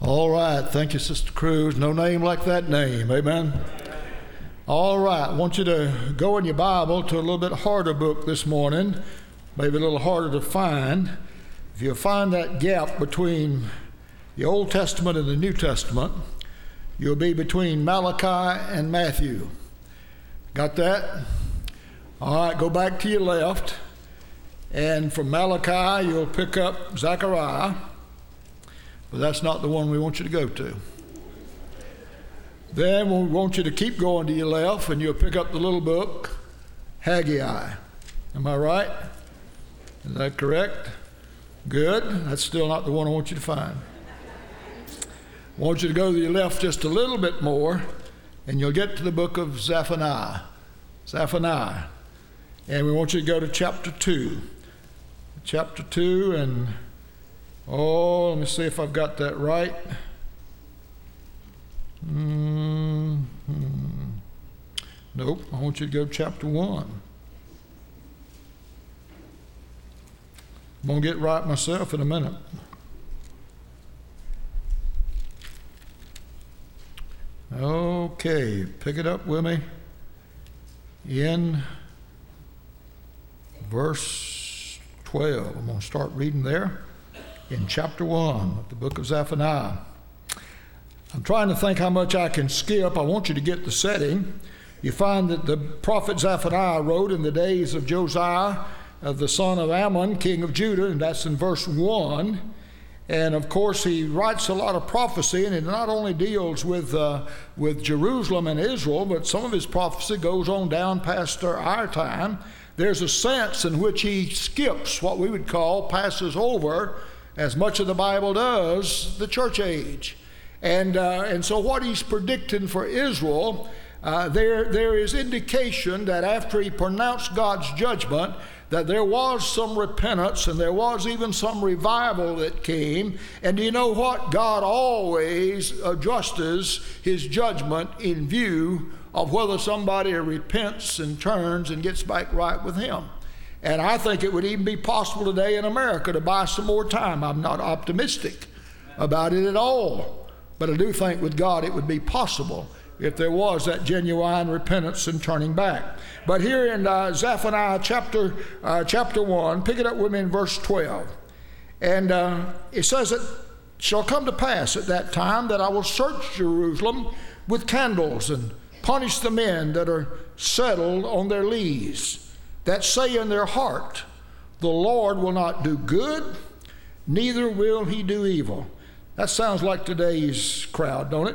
All right. Thank you, Sister Cruz. No name like that name. Amen. All right. I want you to go in your Bible to a little bit harder book this morning, maybe a little harder to find. If you find that gap between the Old Testament and the New Testament, you'll be between Malachi and Matthew. Got that? All right. Go back to your left. And from Malachi, you'll pick up Zechariah. But that's not the one we want you to go to. Then we want you to keep going to your left, and you'll pick up the little book, Haggai. Am I right? Is that correct? Good. That's still not the one I want you to find. I want you to go to your left just a little bit more, and you'll get to the book of Zephaniah. Zephaniah. And we want you to go to chapter 2. Chapter 2, and let me see if I've got that right. Nope, I want you to go to chapter 1. I'm going to get right myself in a minute. Okay, pick it up with me in verse 12. I'm going to start reading there. In chapter 1 of the book of Zephaniah. I'm trying to think how much I can skip. I want you to get the setting. You find that the prophet Zephaniah wrote in the days of Josiah, the son of Ammon, king of Judah, and that's in verse 1. And of course, he writes a lot of prophecy, and it not only deals with Jerusalem and Israel, but some of his prophecy goes on down past our time. There's a sense in which he skips what we would call, passes over, as much of the Bible does, the church age. And so what he's predicting for Israel, there is indication that after he pronounced God's judgment, that there was some repentance and there was even some revival that came. And do you know what? God always adjusts his judgment in view of whether somebody repents and turns and gets back right with him. And I think it would even be possible today in America to buy some more time. I'm not optimistic about it at all. But I do think with God it would be possible if there was that genuine repentance and turning back. But here in Zephaniah chapter 1, pick it up with me in verse 12. And it says, "It shall come to pass at that time that I will search Jerusalem with candles and punish the men that are settled on their lees, that say in their heart, the Lord will not do good, neither will he do evil." That sounds like today's crowd, don't it?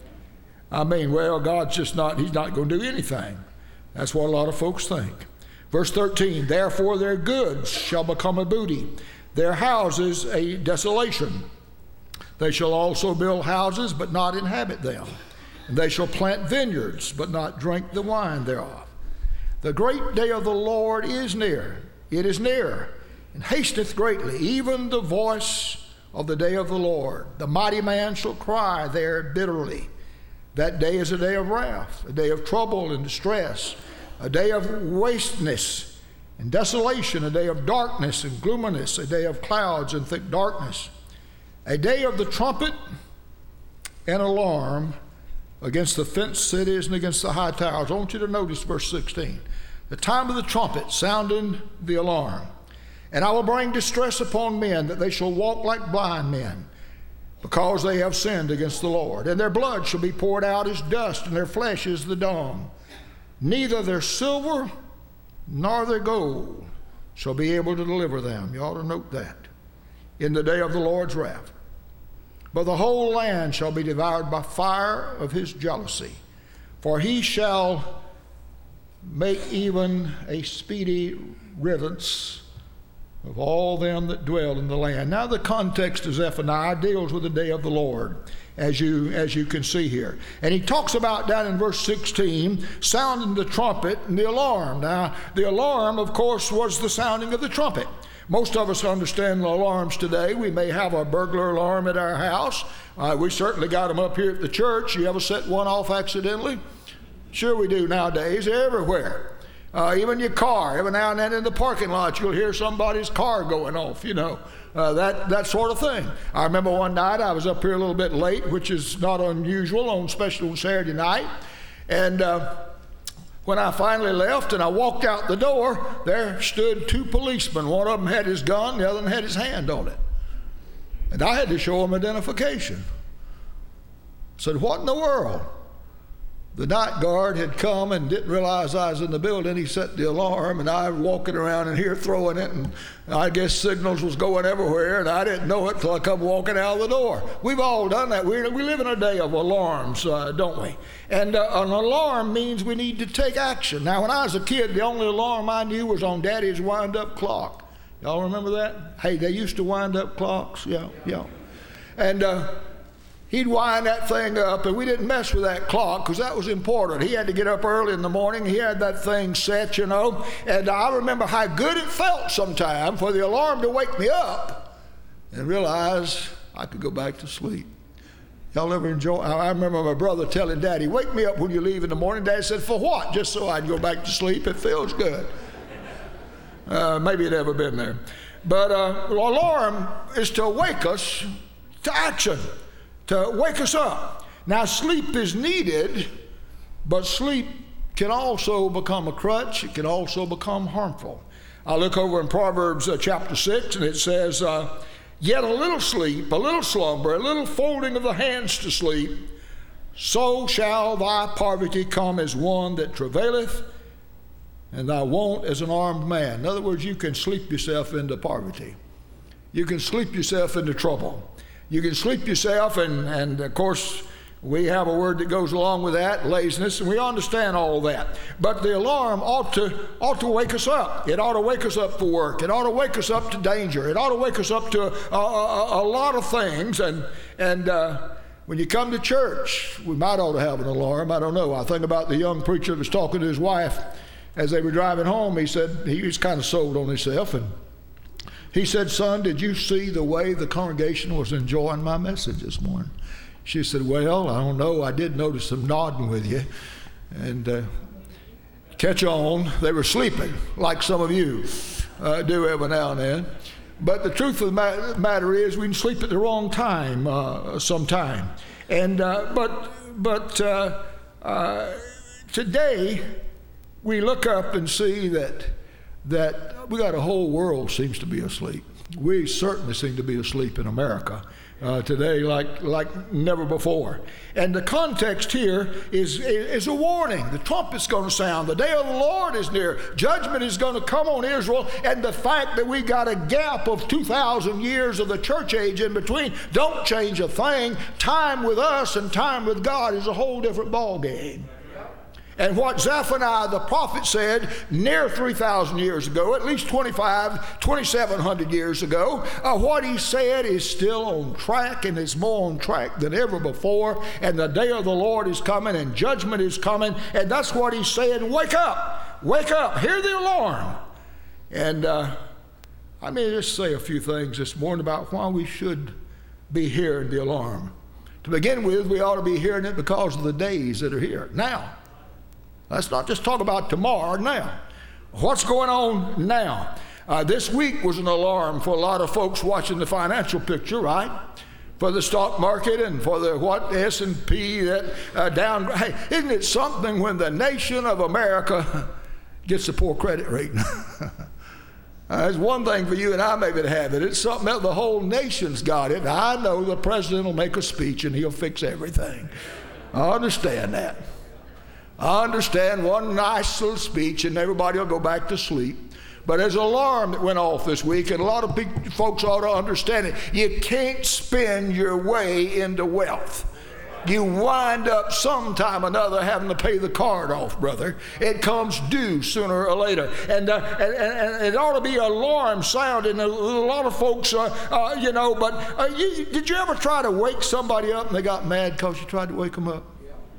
I mean, well, God's just not, he's not going to do anything. That's what a lot of folks think. Verse 13, "Therefore their goods shall become a booty, their houses a desolation. They shall also build houses, but not inhabit them. And they shall plant vineyards, but not drink the wine thereof. The great day of the Lord is near. It is near, and hasteth greatly, even the voice of the day of the Lord. The mighty man shall cry there bitterly. That day is a day of wrath, a day of trouble and distress, a day of wasteness and desolation, a day of darkness and gloominess, a day of clouds and thick darkness, a day of the trumpet and alarm against the fenced cities and against the high towers." I want you to notice verse 16. "The time of the trumpet sounding the alarm. And I will bring distress upon men, that they shall walk like blind men, because they have sinned against the Lord. And their blood shall be poured out as dust, and their flesh is the dung. Neither their silver nor their gold shall be able to deliver them." You ought to note that. "In the day of the Lord's wrath. But the whole land shall be devoured by fire of his jealousy. For he shall make even a speedy riddance of all them that dwell in the land." Now the context of Zephaniah deals with the day of the Lord, as you can see here. And he talks about down in verse 16, sounding the trumpet and the alarm. Now the alarm, of course, was the sounding of the trumpet. Most of us understand alarms today. We may have a burglar alarm at our house. We certainly got them up here at the church. You ever set one off accidentally? Sure we do nowadays. They're everywhere. Even your car, every now and then in the parking lot, you'll hear somebody's car going off, that sort of thing. I remember one night I was up here a little bit late, which is not unusual, especially on Saturday night. And when I finally left and I walked out the door, there stood two policemen. One of them had his gun, the other one had his hand on it. And I had to show them identification. I said, what in the world? The night guard had come and didn't realize I was in the building. He set the alarm, and I was walking around in here throwing it, and I guess signals was going everywhere, and I didn't know it till I come walking out of the door. We've all done that. We live in a day of alarms, don't we? And an alarm means we need to take action. Now, when I was a kid, the only alarm I knew was on Daddy's wind-up clock. Y'all remember that? Hey, they used to wind up clocks. Yeah. And he'd wind that thing up, and we didn't mess with that clock because that was important. He had to get up early in the morning. He had that thing set, and I remember how good it felt sometime for the alarm to wake me up and realize I could go back to sleep. Y'all ever enjoy? I remember my brother telling Daddy, wake me up when you leave in the morning. Dad said, for what? Just so I'd go back to sleep. It feels good. Maybe it ever been there. But alarm is to wake us to action, to wake us up. Now, sleep is needed, but sleep can also become a crutch. It can also become harmful. I look over in Proverbs chapter 6, and it says, yet a little sleep, a little slumber, a little folding of the hands to sleep, so shall thy poverty come as one that travaileth, and thy want as an armed man. In other words, you can sleep yourself into poverty. You can sleep yourself into trouble. You can sleep yourself, and of course, we have a word that goes along with that, laziness, and we understand all that. But the alarm ought to wake us up. It ought to wake us up for work. It ought to wake us up to danger. It ought to wake us up to a lot of things. And when you come to church, we might ought to have an alarm. I don't know. I think about the young preacher that was talking to his wife as they were driving home. He said he was kind of sold on himself, and he said, son, did you see the way the congregation was enjoying my message this morning? She said, well, I don't know. I did notice them nodding with you. And catch on, they were sleeping, like some of you do every now and then. But the truth of the matter is we can sleep at the wrong time sometime. And but today we look up and see that we got a whole world seems to be asleep. We certainly seem to be asleep in America today like never before. And the context here is a warning. The trumpet's going to sound. The day of the Lord is near. Judgment is going to come on Israel. And the fact that we got a gap of 2,000 years of the church age in between don't change a thing. Time with us and time with God is a whole different ball game. And what Zephaniah the prophet said near 3,000 years ago, at least 2,700 years ago, what he said is still on track, and is more on track than ever before. And the day of the Lord is coming, and judgment is coming. And that's what he's saying. Wake up, hear the alarm. And I may just say a few things this morning about why we should be hearing the alarm. To begin with, we ought to be hearing it because of the days that are here now. Let's not just talk about tomorrow, now. What's going on now? This week was an alarm for a lot of folks watching the financial picture, right? For the stock market and for the S&P that down. Hey, isn't it something when the nation of America gets a poor credit rating? It's one thing for you and I maybe to have it. It's something else. The whole nation's got it. I know the president will make a speech and he'll fix everything. I understand that. I understand one nice little speech and everybody will go back to sleep. But there's an alarm that went off this week, and a lot of folks ought to understand it. You can't spend your way into wealth. You wind up sometime or another having to pay the card off, brother. It comes due sooner or later. And it ought to be an alarm sounding. A lot of folks, did you ever try to wake somebody up and they got mad because you tried to wake them up?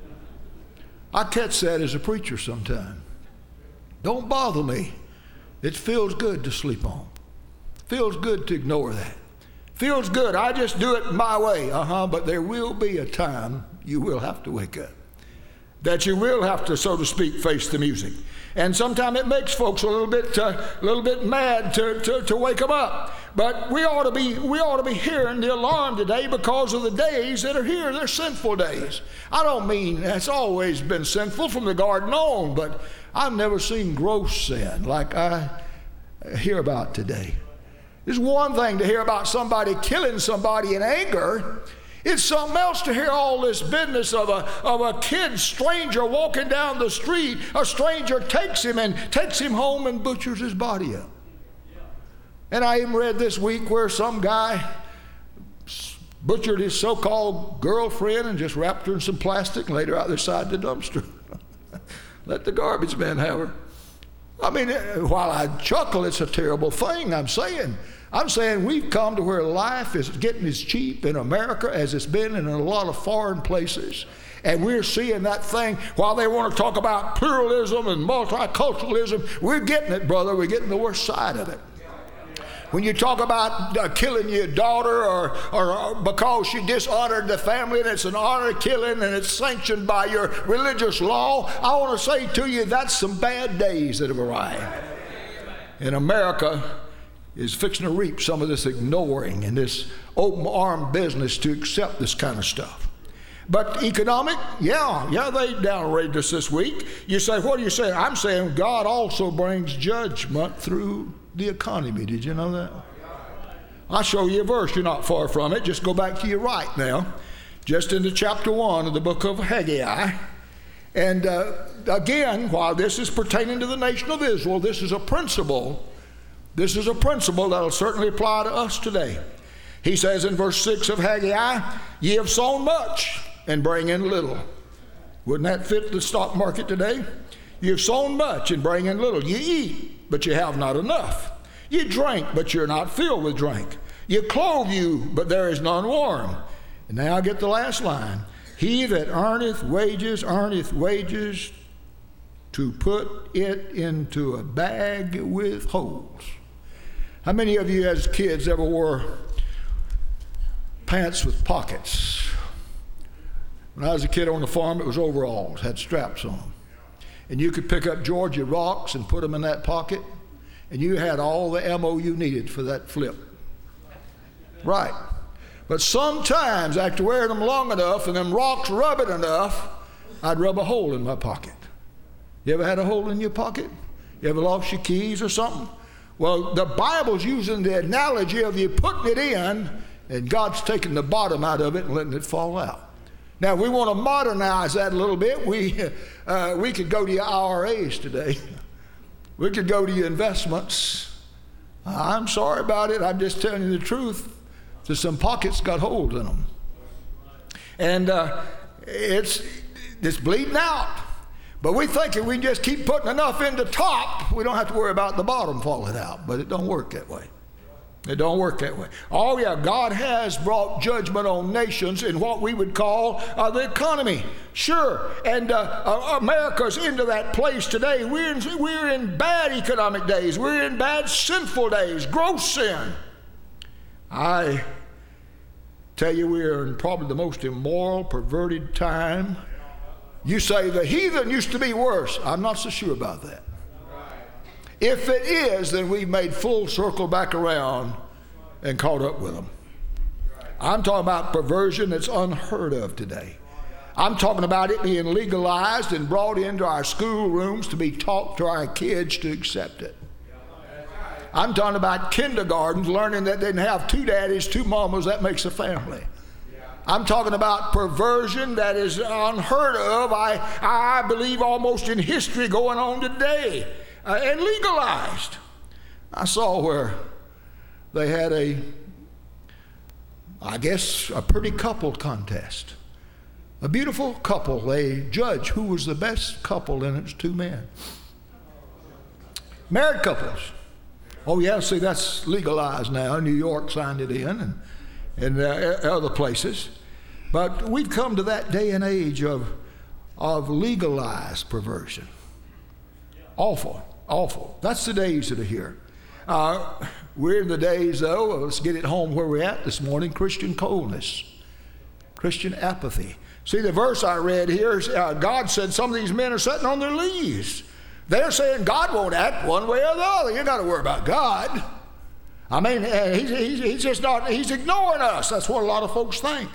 I catch that as a preacher sometime. Don't bother me. It feels good to sleep on. Feels good to ignore that. Feels good. I just do it my way. But there will be a time you will have to wake up. that you will have to, so to speak, face the music. And sometimes it makes folks a little bit mad to wake them up. But we ought to be hearing the alarm today because of the days that are here. They're sinful days. I don't mean it's always been sinful from the garden on, but I've never seen gross sin like I hear about today. It's one thing to hear about somebody killing somebody in anger. It's something else to hear all this business of a kid stranger walking down the street. A stranger takes him home and butchers his body up. And I even read this week where some guy butchered his so-called girlfriend and just wrapped her in some plastic and laid her out there side the dumpster. Let the garbage man have her. I mean, while I chuckle, it's a terrible thing. I'm saying we've come to where life is getting as cheap in America as it's been in a lot of foreign places. And we're seeing that thing, while they want to talk about pluralism and multiculturalism, we're getting it, brother. We're getting the worst side of it. When you talk about killing your daughter or because she dishonored the family and it's an honor killing and it's sanctioned by your religious law, I want to say to you that's some bad days that have arrived. And America is fixing to reap some of this ignoring and this open arm business to accept this kind of stuff. But economic, yeah, they downrated us this week. You say, what are you saying? I'm saying God also brings judgment through the economy. Did you know that? I'll show you a verse. You're not far from it. Just go back to your right now. Just into chapter 1 of the book of Haggai. And again, while this is pertaining to the nation of Israel, this is a principle. This is a principle that will certainly apply to us today. He says in verse 6 of Haggai, ye have sown much and bring in little. Wouldn't that fit the stock market today? You have sown much and bring in little. You eat, but you have not enough. You drink, but you're not filled with drink. You clothe you, but there is none warm. And now I get the last line. He that earneth wages to put it into a bag with holes. How many of you as kids ever wore pants with pockets? When I was a kid on the farm, it was overalls, had straps on them. And you could pick up Georgia rocks and put them in that pocket, and you had all the ammo you needed for that flip. Right. But sometimes, after wearing them long enough and them rocks rubbing enough, I'd rub a hole in my pocket. You ever had a hole in your pocket? You ever lost your keys or something? Well, the Bible's using the analogy of you putting it in, and God's taking the bottom out of it and letting it fall out. Now, we want to modernize that a little bit. We could go to your IRAs today. We could go to your investments. I'm sorry about it. I'm just telling you the truth. So some pockets got holes in them. And it's bleeding out. But we think if we just keep putting enough in the top, we don't have to worry about the bottom falling out. But it don't work that way. It don't work that way. Oh, yeah, God has brought judgment on nations in what we would call the economy. Sure, and America's into that place today. We're in bad economic days. We're in bad sinful days, gross sin. I tell you, we're in probably the most immoral, perverted time. You say the heathen used to be worse. I'm not so sure about that. If it is, then we've made full circle back around and caught up with them. I'm talking about perversion that's unheard of today. I'm talking about it being legalized and brought into our schoolrooms to be taught to our kids to accept it. I'm talking about kindergartens learning that they didn't have two daddies, two mamas, that makes a family. I'm talking about perversion that is unheard of, I believe almost in history going on today. And legalized. I saw where they had a pretty couple contest. A beautiful couple. They judged who was the best couple, and it's two men. Married couples. Oh yeah, see, that's legalized now. New York signed it in, and other places. But we've come to that day and age of legalized perversion. Awful. That's the days that are here. We're in the days, though, let's get it home where we're at this morning, Christian coldness, Christian apathy. See, the verse I read here, God said some of these men are sitting on their leaves. They're saying God won't act one way or the other. You got to worry about God. I mean, he's just not, he's ignoring us. That's what a lot of folks think.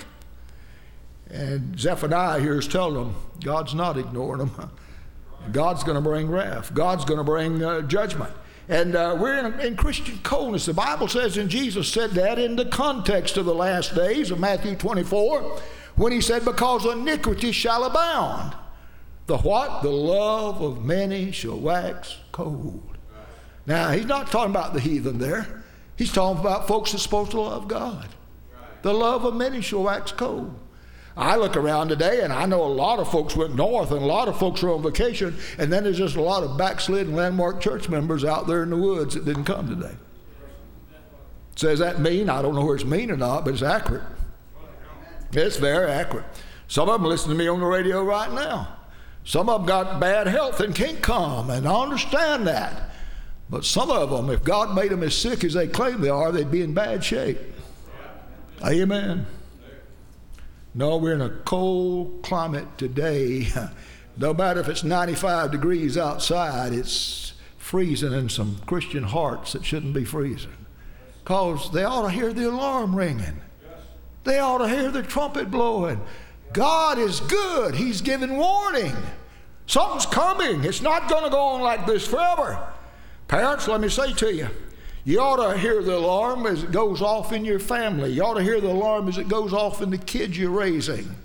And Zephaniah here is telling them, God's not ignoring them. God's going to bring wrath. God's going to bring judgment. And we're in Christian coldness. The Bible says, and Jesus said that in the context of the last days of Matthew 24, when he said, because iniquity shall abound. The what? The love of many shall wax cold. Now, he's not talking about the heathen there. He's talking about folks that's supposed to love God. The love of many shall wax cold. I look around today, and I know a lot of folks went north, and a lot of folks are on vacation, and then there's just a lot of backslidden Landmark Church members out there in the woods that didn't come today. So does that mean? I don't know where it's mean or not, but it's accurate. It's very accurate. Some of them listen to me on the radio right now. Some of them got bad health and can't come, and I understand that. But some of them, if God made them as sick as they claim they are, they'd be in bad shape. Amen. No, we're in a cold climate today. No matter if it's 95 degrees outside, it's freezing in some Christian hearts that shouldn't be freezing. Because they ought to hear the alarm ringing. They ought to hear the trumpet blowing. God is good. He's giving warning. Something's coming. It's not going to go on like this forever. Parents, let me say to you, you ought to hear the alarm as it goes off in your family. You ought to hear the alarm as it goes off in the kids you're raising.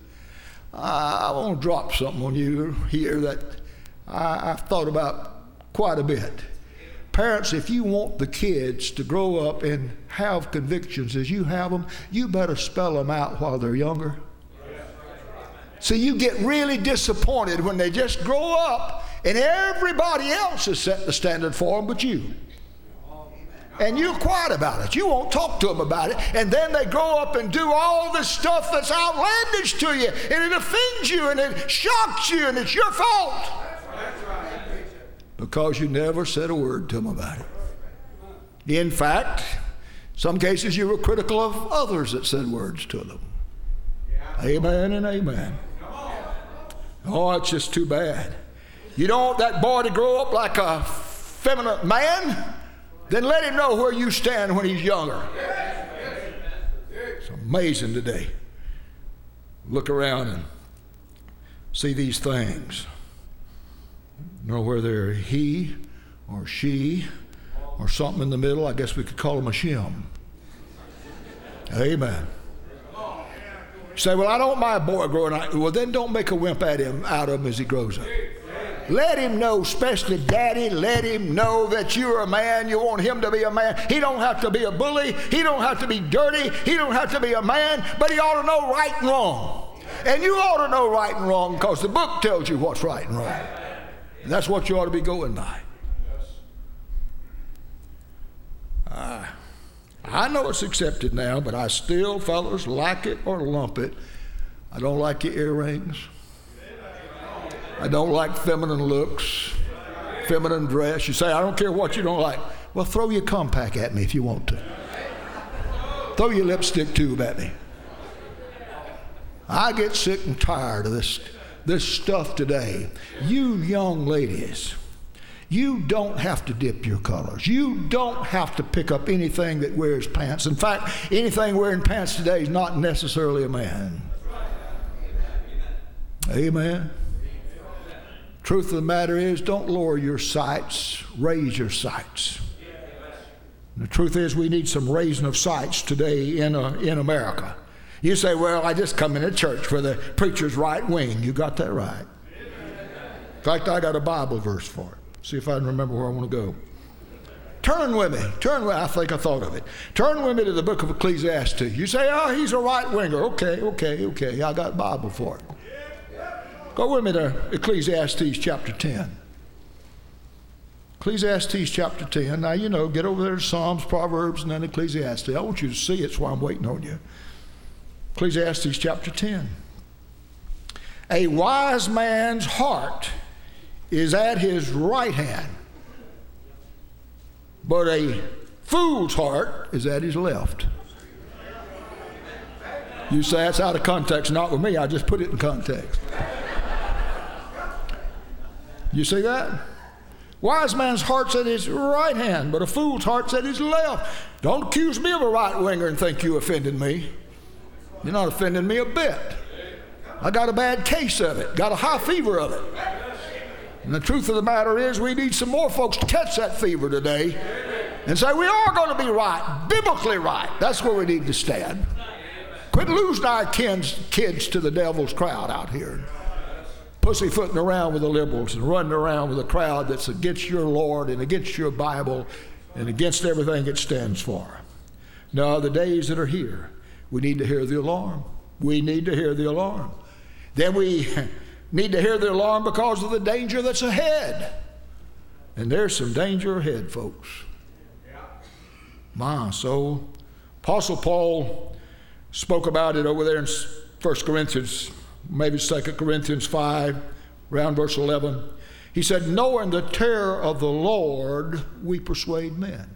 I want to drop something on you here that I've thought about quite a bit. Parents, if you want the kids to grow up and have convictions as you have them, you better spell them out while they're younger. So you get really disappointed when they just grow up and everybody else has set the standard for them but you. And you're quiet about it. You won't talk to them about it. And then they grow up and do all this stuff that's outlandish to you. And it offends you and it shocks you and it's your fault. Because you never said a word to them about it. In fact, some cases you were critical of others that said words to them. Amen and amen. Oh, it's just too bad. You don't want that boy to grow up like a feminine man? Then let him know where you stand when he's younger. It's amazing today. Look around and see these things. Know where they're he or she or something in the middle. I guess we could call them a shim. Amen. You say, well, I don't want my boy growing up. Well, then don't make a wimp out of him as he grows up. Let him know, especially daddy, let him know that you're a man. You want him to be a man. He don't have to be a bully. He don't have to be dirty. He don't have to be a man, but he ought to know right and wrong. And you ought to know right and wrong because the book tells you what's right and wrong. And that's what you ought to be going by. I know it's accepted now, but I still, fellas, like it or lump it. I don't like your earrings. I don't like feminine looks, feminine dress. You say, I don't care what you don't like. Well, throw your compact at me if you want to. Throw your lipstick tube at me. I get sick and tired of this stuff today. You young ladies, you don't have to dip your colors. You don't have to pick up anything that wears pants. In fact, anything wearing pants today is not necessarily a man. Amen. Truth of the matter is, don't lower your sights, raise your sights. The truth is, we need some raising of sights today in America. You say, well, I just come into church for the preacher's right wing. You got that right. In fact, I got a Bible verse for it. See if I can remember where I want to go. Turn with me. I think I thought of it. Turn with me to the book of Ecclesiastes. You say, oh, he's a right winger. Okay. I got a Bible for it. Go with me to Ecclesiastes chapter 10. Ecclesiastes chapter 10. Now, get over there to Psalms, Proverbs, and then Ecclesiastes. I want you to see it, so I'm waiting on you. Ecclesiastes chapter 10. A wise man's heart is at his right hand, but a fool's heart is at his left. You say that's out of context. Not with me. I just put it in context. You see that? Wise man's heart's at his right hand, but a fool's heart's at his left. Don't accuse me of a right-winger and think you offended me. You're not offending me a bit. I got a bad case of it, got a high fever of it. And the truth of the matter is we need some more folks to catch that fever today and say we are going to be right, biblically right. That's where we need to stand. Quit losing our kids to the devil's crowd out here. Pussyfooting around with the liberals and running around with a crowd that's against your Lord and against your Bible and against everything it stands for. No, the days that are here, we need to hear the alarm. We need to hear the alarm. Then we need to hear the alarm because of the danger that's ahead. And there's some danger ahead, folks. My soul. Apostle Paul spoke about it over there in 1 Corinthians, maybe 2 Corinthians 5, around verse 11. He said, knowing the terror of the Lord, we persuade men.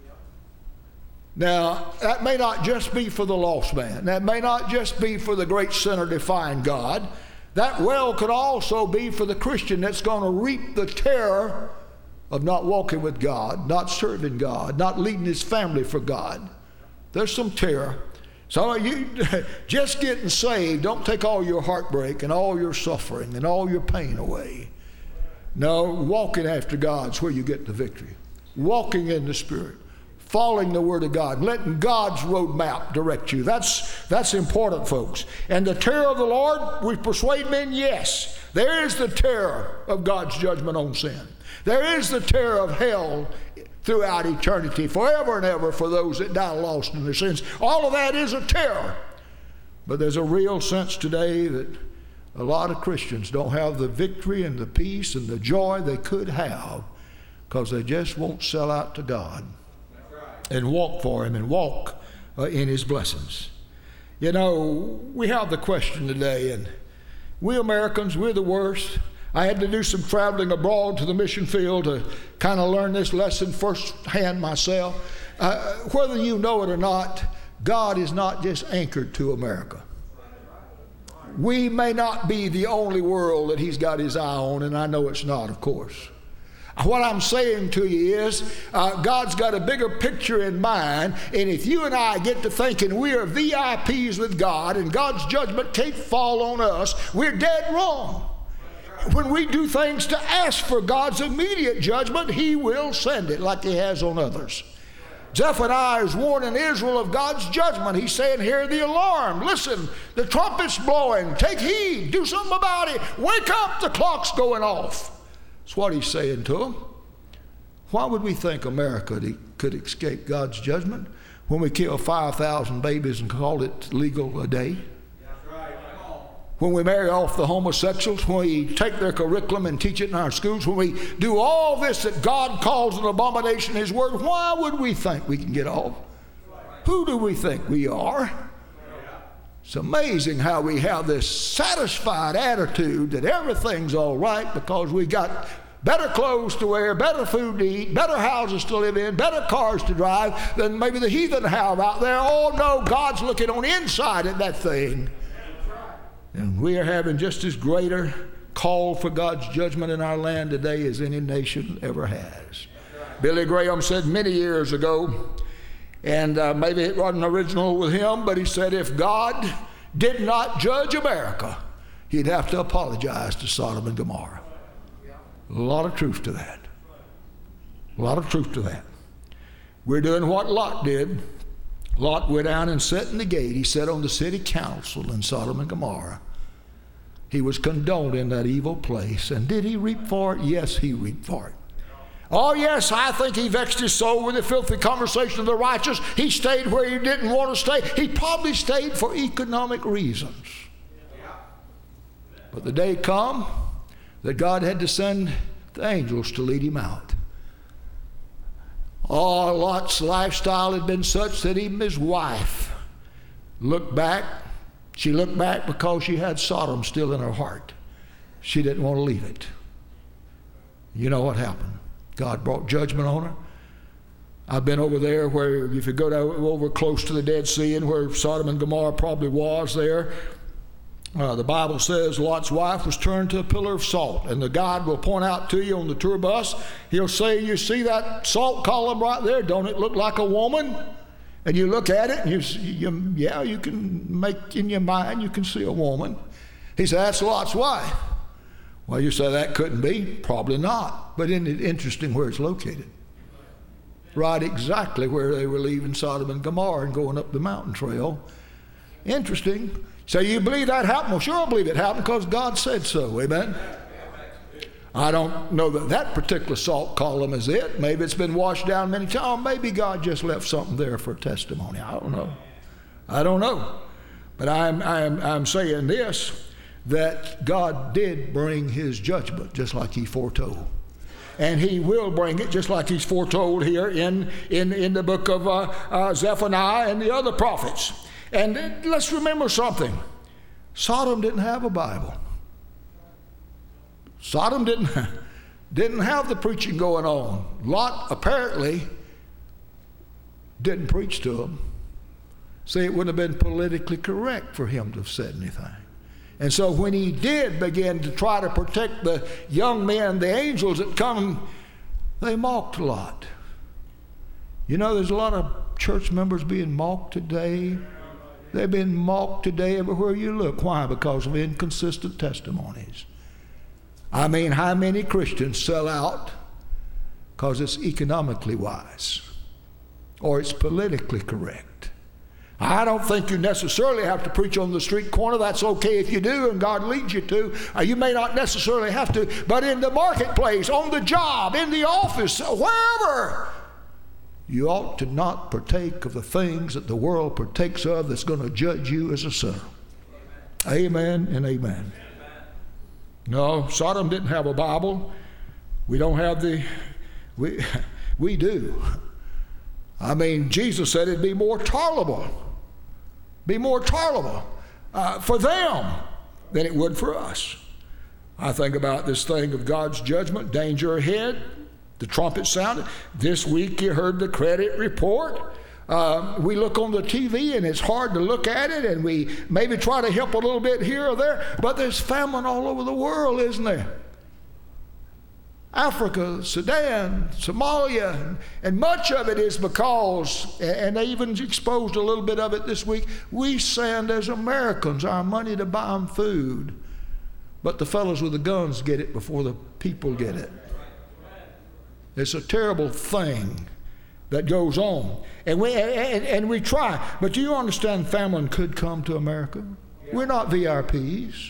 Now, that may not just be for the lost man. That may not just be for the great sinner defying God. That well could also be for the Christian that's going to reap the terror of not walking with God, not serving God, not leading his family for God. There's some terror. So you just getting saved, don't take all your heartbreak and all your suffering and all your pain away. No, walking after God's where you get the victory. Walking in the Spirit. Following the Word of God, letting God's roadmap direct you. That's important, folks. And the terror of the Lord, we persuade men, yes. There is the terror of God's judgment on sin. There is the terror of hell throughout eternity, forever and ever, for those that die lost in their sins. All of that is a terror. But there's a real sense today that a lot of Christians don't have the victory and the peace and the joy they could have because they just won't sell out to God and walk for Him and walk in His blessings. You know, we have the question today, and we Americans, we're the worst. I had to do some traveling abroad to the mission field to kind of learn this lesson firsthand myself. Whether you know it or not, God is not just anchored to America. We may not be the only world that He's got His eye on, and I know it's not, of course. What I'm saying to you is God's got a bigger picture in mind, and if you and I get to thinking we are VIPs with God and God's judgment can't fall on us, we're dead wrong. When we do things to ask for God's immediate judgment, He will send it like He has on others. Zephaniah is warning Israel of God's judgment. He's saying, hear the alarm. Listen, the trumpet's blowing. Take heed. Do something about it. Wake up, the clock's going off. That's what He's saying to them. Why would we think America could escape God's judgment when we kill 5,000 babies and call it legal a day? When we marry off the homosexuals, when we take their curriculum and teach it in our schools, when we do all this that God calls an abomination in His Word, why would we think we can get off? Who do we think we are? It's amazing how we have this satisfied attitude that everything's all right because we got better clothes to wear, better food to eat, better houses to live in, better cars to drive than maybe the heathen have out there. Oh no, God's looking on the inside at that thing. And we are having just as greater call for God's judgment in our land today as any nation ever has. Billy Graham said many years ago, and maybe it wasn't original with him, but he said if God did not judge America, He'd have to apologize to Sodom and Gomorrah. A lot of truth to that. A lot of truth to that. We're doing what Lot did. Lot went down and sat in the gate. He sat on the city council in Sodom and Gomorrah. He was condoned in that evil place. And did he reap for it? Yes, he reaped for it. Oh, yes, I think he vexed his soul with the filthy conversation of the righteous. He stayed where he didn't want to stay. He probably stayed for economic reasons. But the day come that God had to send the angels to lead him out. Oh, Lot's lifestyle had been such that even his wife looked back. She looked back because she had Sodom still in her heart. She didn't want to leave it. You know what happened? God brought judgment on her. I've been over there where if you go over close to the Dead Sea and where Sodom and Gomorrah probably was there, the Bible says Lot's wife was turned to a pillar of salt. And the guide will point out to you on the tour bus, he'll say, you see that salt column right there? Don't it look like a woman? And you look at it and you can make in your mind, you can see a woman. He said, that's Lot's wife. Well, you say that couldn't be. Probably not. But isn't it interesting where it's located? Right exactly where they were leaving Sodom and Gomorrah and going up the mountain trail. Interesting. So you believe that happened? Well, sure I believe it happened because God said so. Amen? I don't know that that particular salt column is it. Maybe it's been washed down many times. Maybe God just left something there for testimony. I don't know. But I'm saying this, that God did bring his judgment just like he foretold. And he will bring it just like he's foretold here in the book of Zephaniah and the other prophets. And let's remember something. Sodom didn't have a Bible. Sodom didn't have the preaching going on. Lot apparently didn't preach to them. See, it wouldn't have been politically correct for him to have said anything. And so when he did begin to try to protect the young men, the angels that come, they mocked Lot. You know, there's a lot of church members being mocked today. They've been mocked today everywhere you look. Why? Because of inconsistent testimonies. I mean, how many Christians sell out because it's economically wise or it's politically correct? I don't think you necessarily have to preach on the street corner. That's okay if you do and God leads you to. You may not necessarily have to, but in the marketplace, on the job, in the office, wherever, you ought to not partake of the things that the world partakes of that's going to judge you as a sinner. Amen and amen. No, Sodom didn't have a Bible. We don't have we do. I mean, Jesus said it'd be more tolerable for them than it would for us. I think about this thing of God's judgment, danger ahead. The trumpet sounded. This week you heard the credit report. We look on the TV and it's hard to look at it, and we maybe try to help a little bit here or there, but there's famine all over the world, isn't there? Africa, Sudan, Somalia, and much of it is because, and they even exposed a little bit of it this week, we send as Americans our money to buy them food, but the fellows with the guns get it before the people get it. It's a terrible thing that goes on. And we try. But do you understand famine could come to America? We're not VIPs.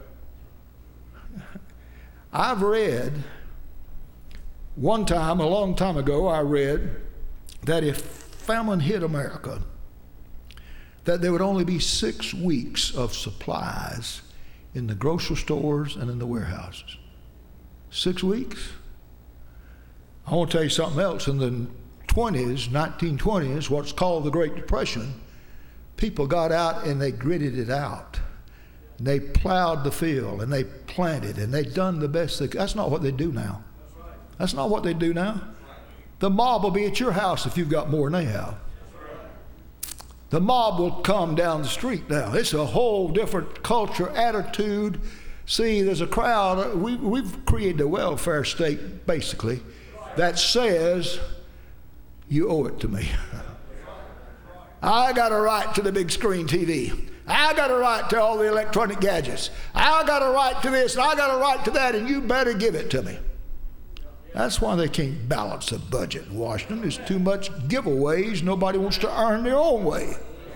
I've read, one time, a long time ago, I read that if famine hit America, that there would only be 6 weeks of supplies in the grocery stores and in the warehouses. 6 weeks? I want to tell you something else. In the 1920s, what's called the Great Depression, people got out and they gritted it out. And they plowed the field and they planted and they done the best they could. That's not what they do now. That's not what they do now. The mob will be at your house if you've got more than they have. The mob will come down the street now. It's a whole different culture, attitude. See, there's a crowd. We've created a welfare state, basically, that says, you owe it to me. I got a right to the big screen TV. I got a right to all the electronic gadgets. I got a right to this, and I got a right to that, and you better give it to me. That's why they can't balance the budget in Washington. There's too much giveaways. Nobody wants to earn their own way.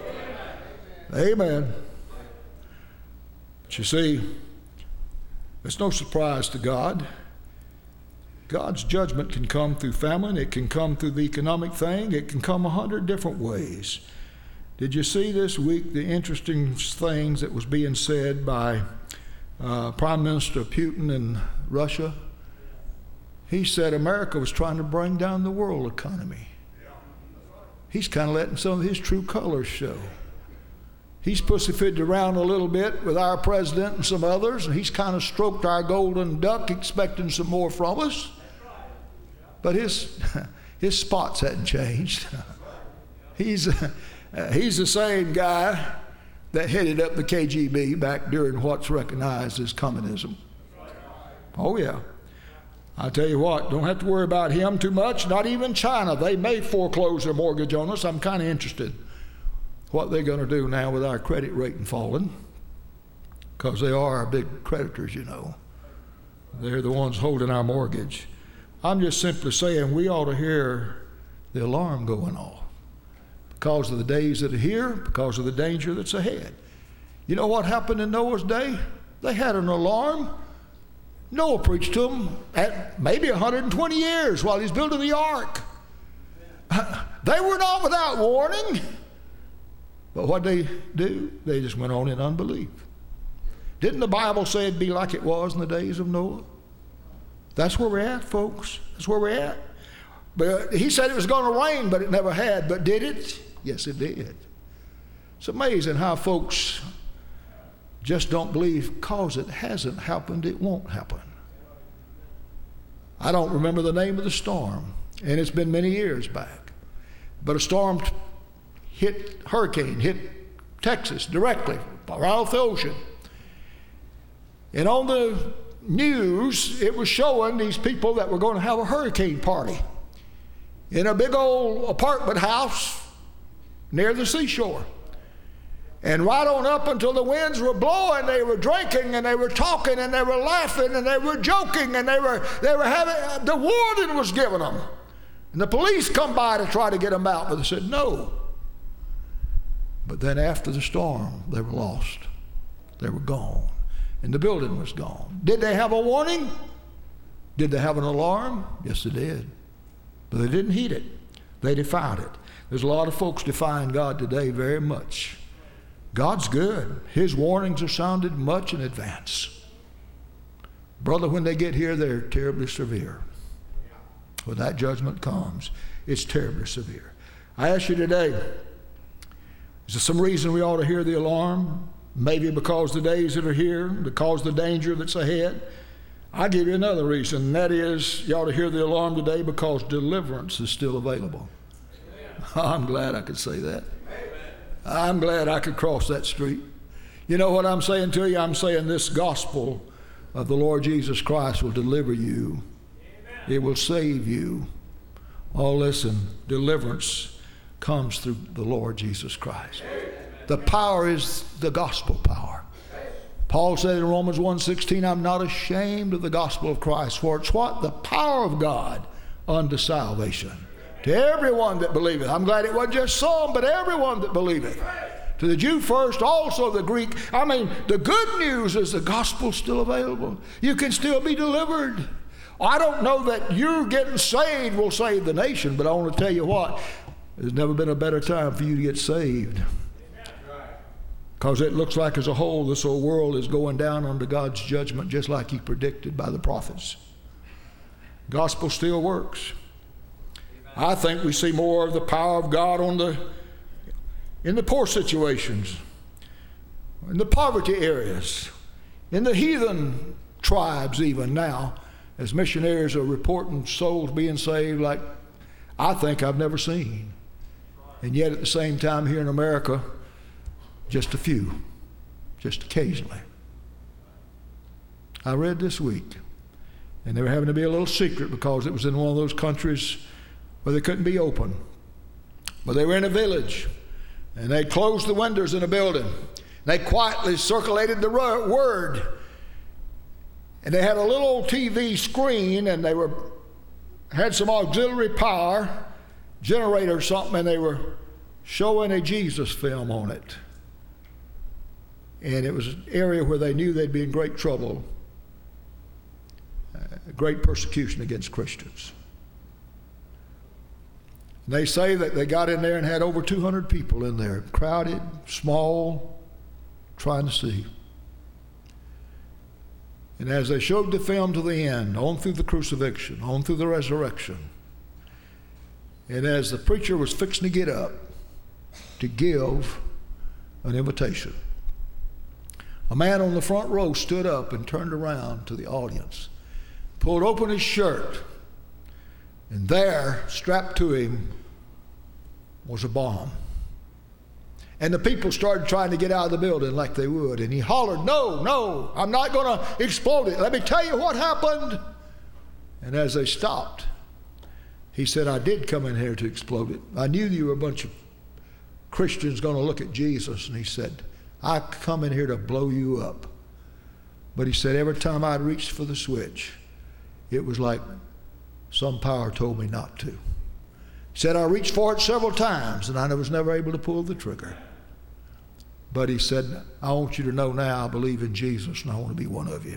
Amen. But you see, it's no surprise to God. God's judgment can come through famine. It can come through the economic thing. It can come 100 different ways. Did you see this week the interesting things that was being said by Prime Minister Putin in Russia? He said America was trying to bring down the world economy. He's kind of letting some of his true colors show. He's pussyfooted around a little bit with our president and some others, and he's kind of stroked our golden duck, expecting some more from us. But his his spots hadn't changed. He's the same guy that headed up the KGB back during what's recognized as communism. Oh, yeah. I tell you what, don't have to worry about him too much, not even China. They may foreclose their mortgage on us. I'm kind of interested what they're going to do now with our credit rating falling, because they are our big creditors, you know. They're the ones holding our mortgage. I'm just simply saying we ought to hear the alarm going off because of the days that are here, because of the danger that's ahead. You know what happened in Noah's day? They had an alarm. Noah preached to them at maybe 120 years while he's building the ark. They were not without warning. But what they do? They just went on in unbelief. Didn't the Bible say it'd be like it was in the days of Noah? That's where we're at, folks. That's where we're at. But he said it was going to rain, but it never had. But did it? Yes, it did. It's amazing how folks just don't believe because it hasn't happened, it won't happen. I don't remember the name of the storm, and it's been many years back. But a hurricane hit Texas directly, right off the ocean. And on the news, it was showing these people that were going to have a hurricane party in a big old apartment house near the seashore. And right on up until the winds were blowing, they were drinking and they were talking and they were laughing and they were joking and they were having, the warning was given them. And the police come by to try to get them out, but they said no. But then after the storm, they were lost. They were gone. And the building was gone. Did they have a warning? Did they have an alarm? Yes, they did. But they didn't heed it. They defied it. There's a lot of folks defying God today very much. God's good. His warnings are sounded much in advance. Brother, when they get here, they're terribly severe. When that judgment comes, it's terribly severe. I ask you today, is there some reason we ought to hear the alarm? Maybe because the days that are here, because the danger that's ahead. I'll give you another reason, and that is you ought to hear the alarm today because deliverance is still available. I'm glad I could say that. I'm glad I could cross that street. You know what I'm saying to you? I'm saying this gospel of the Lord Jesus Christ will deliver you. It will save you. Oh, listen, deliverance comes through the Lord Jesus Christ. The power is the gospel power. Paul said in Romans 1:16, I'm not ashamed of the gospel of Christ, for it's what? The power of God unto salvation. To everyone that believeth. I'm glad it wasn't just some, but everyone that believeth. To the Jew first, also the Greek. I mean, the good news is the gospel's still available. You can still be delivered. I don't know that you getting saved will save the nation, but I want to tell you what, there's never been a better time for you to get saved. Because it looks like as a whole, this whole world is going down under God's judgment just like he predicted by the prophets. Gospel still works. I think we see more of the power of God in the poor situations, in the poverty areas, in the heathen tribes even now, as missionaries are reporting souls being saved like I think I've never seen. And yet at the same time here in America, just a few, just occasionally. I read this week, and they were having to be a little secret because it was in one of those countries where they couldn't be open. But they were in a village, and they closed the windows in a building. They quietly circulated the word. And they had a little old TV screen, and they had some auxiliary power, generator or something, and they were showing a Jesus film on it. And it was an area where they knew they'd be in great trouble, great persecution against Christians. They say that they got in there and had over 200 people in there, crowded, small, trying to see. And as they showed the film to the end, on through the crucifixion, on through the resurrection, and as the preacher was fixing to get up to give an invitation, a man on the front row stood up and turned around to the audience, pulled open his shirt, And there, strapped to him, was a bomb. And the people started trying to get out of the building like they would. And he hollered, no, I'm not going to explode it. Let me tell you what happened. And as they stopped, he said, I did come in here to explode it. I knew you were a bunch of Christians going to look at Jesus. And he said, I come in here to blow you up. But he said, every time I reached for the switch, it was like some power told me not to. He said, I reached for it several times, and I was never able to pull the trigger. But he said, I want you to know now I believe in Jesus, and I want to be one of you.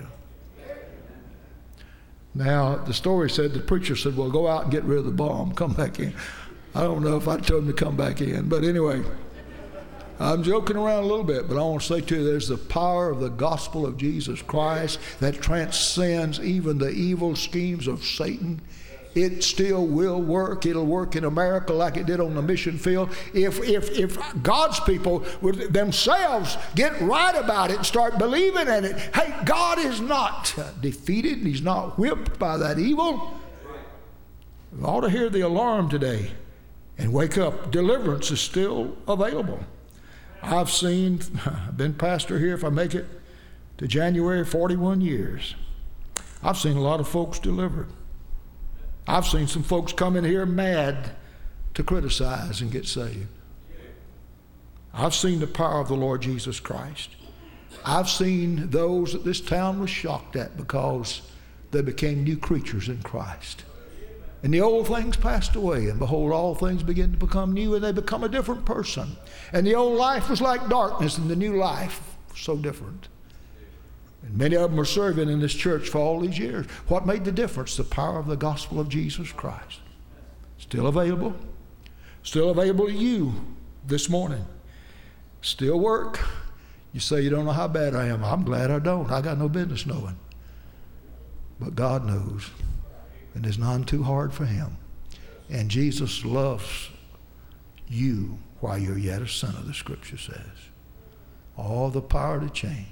Now, the story said, the preacher said, well, go out and get rid of the bomb. Come back in. I don't know if I told him to come back in. But anyway, I'm joking around a little bit, but I want to say to you, there's the power of the gospel of Jesus Christ that transcends even the evil schemes of Satan. It still will work. It'll work in America like it did on the mission field. If God's people would themselves get right about it and start believing in it, hey, God is not defeated and he's not whipped by that evil. We ought to hear the alarm today and wake up. Deliverance is still available. I've been pastor here, if I make it to January, 41 years. I've seen a lot of folks delivered. I've seen some folks come in here mad to criticize and get saved. I've seen the power of the Lord Jesus Christ. I've seen those that this town was shocked at because they became new creatures in Christ. And the old things passed away, and behold, all things begin to become new, and they become a different person. And the old life was like darkness, and the new life was so different. And many of them are serving in this church for all these years. What made the difference? The power of the gospel of Jesus Christ. Still available. Still available to you this morning. Still work. You say you don't know how bad I am. I'm glad I don't. I got no business knowing. But God knows. And there's none too hard for him. And Jesus loves you while you're yet a sinner, the scripture says. All the power to change.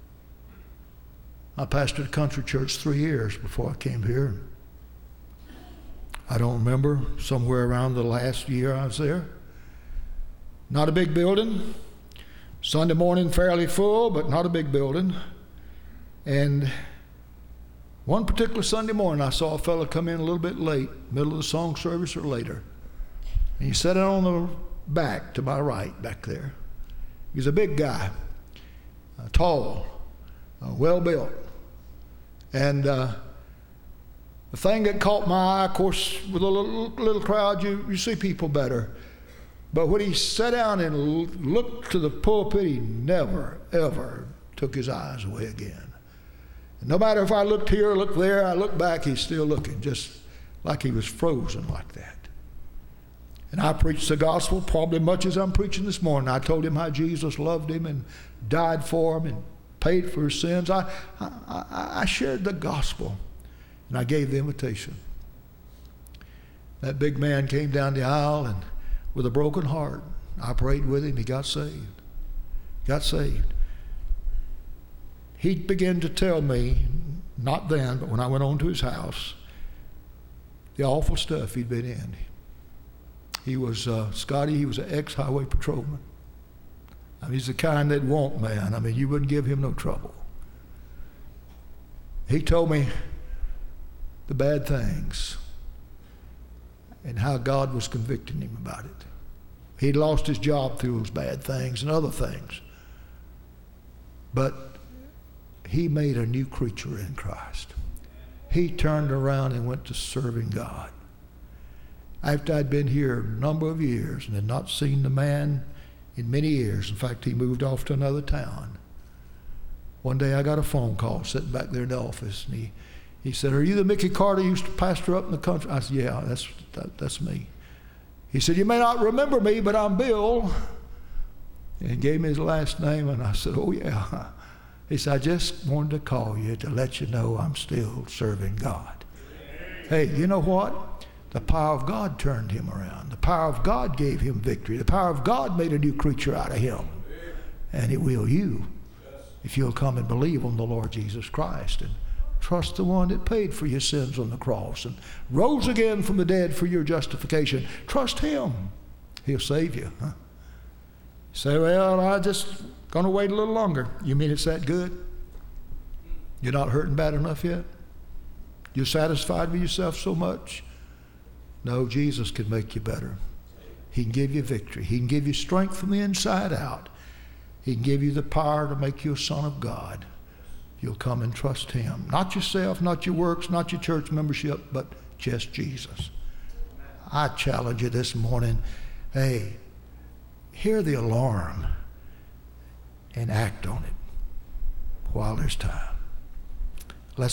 I pastored a country church 3 years before I came here. I don't remember, somewhere around the last year I was there. Not a big building. Sunday morning fairly full, but not a big building. And one particular Sunday morning I saw a fellow come in a little bit late, middle of the song service or later. And he sat on the back to my right back there. He's a big guy, tall, well built. And the thing that caught my eye, of course, with a little crowd, you see people better. But when he sat down and looked to the pulpit, he never, ever took his eyes away again. And no matter if I looked here or looked there, I looked back, he's still looking, just like he was frozen like that. And I preached the gospel probably much as I'm preaching this morning. I told him how Jesus loved him and died for him and paid for his sins. I shared the gospel, and I gave the invitation. That big man came down the aisle, and with a broken heart, I prayed with him. He got saved. Got saved. He began to tell me, not then, but when I went on to his house, the awful stuff he'd been in. He was, Scotty, he was an ex-highway patrolman. I mean, he's the kind that won't, man. I mean, you wouldn't give him no trouble. He told me the bad things and how God was convicting him about it. He'd lost his job through those bad things and other things. But he made a new creature in Christ. He turned around and went to serving God. After I'd been here a number of years and had not seen the man in many years. In fact, he moved off to another town. One day I got a phone call sitting back there in the office, and he said, "Are you the Mickey Carter who used to pastor up in the country?" I said, "Yeah, that's me." He said, "You may not remember me, but I'm Bill." And he gave me his last name, and I said, "Oh, yeah." He said, "I just wanted to call you to let you know I'm still serving God." Hey, you know what? The power of God turned him around. The power of God gave him victory. The power of God made a new creature out of him. And it will you if you'll come and believe on the Lord Jesus Christ and Trust the one that paid for your sins on the cross and rose again from the dead for your justification. Trust him. He'll save you. Huh? Say, well, I just going to wait a little longer. You mean it's that good? You're not hurting bad enough yet? You're satisfied with yourself so much? No, Jesus can make you better. He can give you victory. He can give you strength from the inside out. He can give you the power to make you a son of God. You'll come and trust him. Not yourself, not your works, not your church membership, but just Jesus. I challenge you this morning, hey, hear the alarm and act on it while there's time.